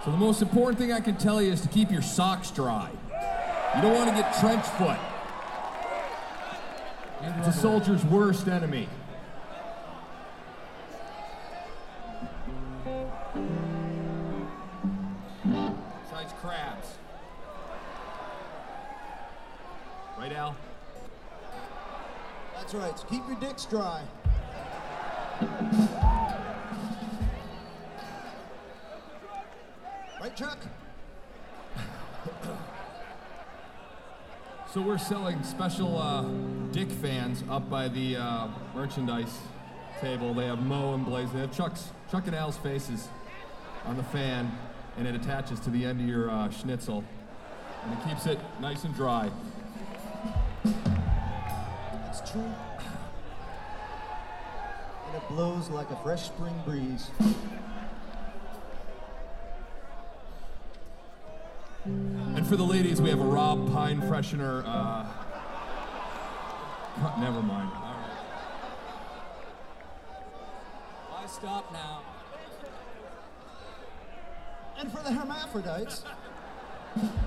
So the most important thing I can tell you is to keep your socks dry. You don't want to get trench foot. It's a soldier's worst enemy. Besides crabs. Right, Al? That's right, so keep your dicks dry. Right, Chuck? So we're selling special Dick fans up by the merchandise table. They have Mo and Blaze. They have Chuck and Al's faces on the fan, and it attaches to the end of your schnitzel, and it keeps it nice and dry. It's true. And it blows like a fresh spring breeze. And for the ladies, we have a Rob Pine freshener. Never mind. All right. Why stop now? And for the hermaphrodites,